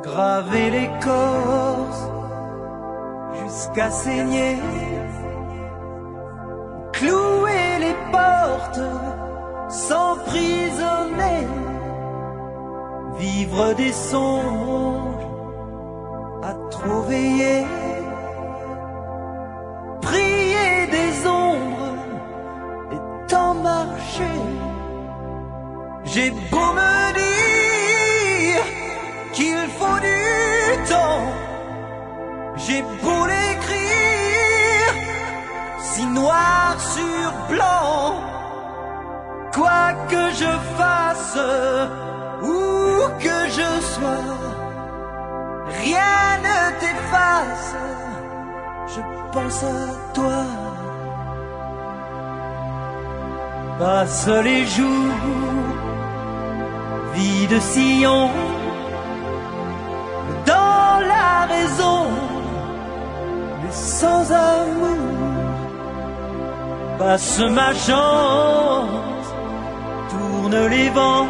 graver l'écorce jusqu'à saigner, clouer les portes, s'emprisonner, vivre des songes à trop veiller, prier des ombres et tant marcher. J'ai beau me dire qu'il faut du temps, j'ai beau l'écrire si noir sur blanc, quoi que je fasse, où que je sois, rien ne t'efface, je pense à toi. Passent les jours, vie de sillon, dans la raison, mais sans amour. Passe ma chance, tourne les vents,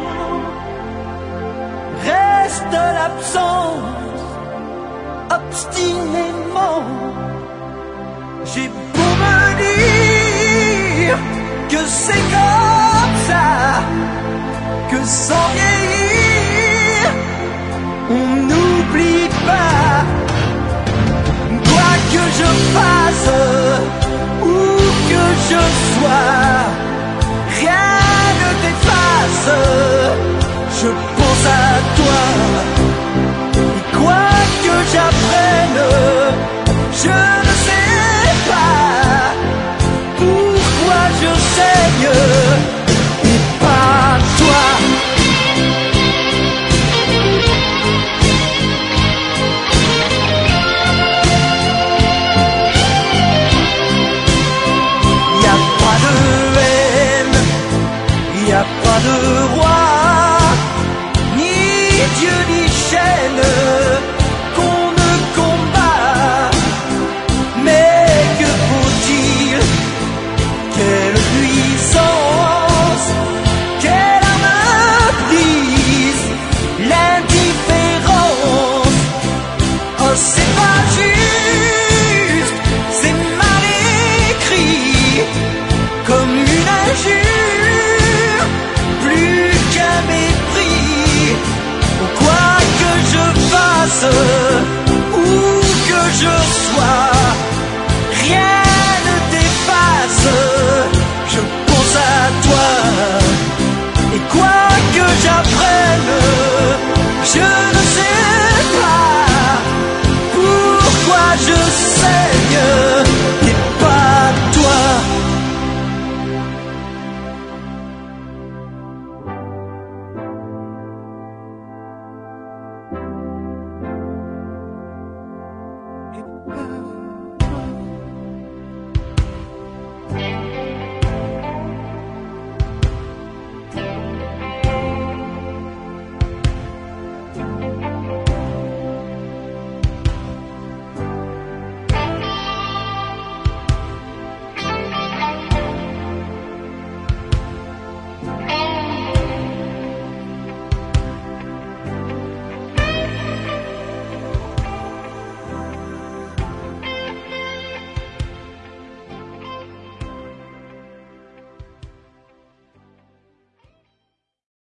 reste l'absence, obstinément. J'ai beau me dire que c'est comme ça, que sans vieillir, on n'oublie pas. Quoi que je fasse, où que je sois, rien ne t'efface, je pense à toi. Et quoi que j'apprenne, je ne sais pas pourquoi je saigne et pas toi. Y a pas de haine, y a pas de roi, ni Dieu ni chaîne.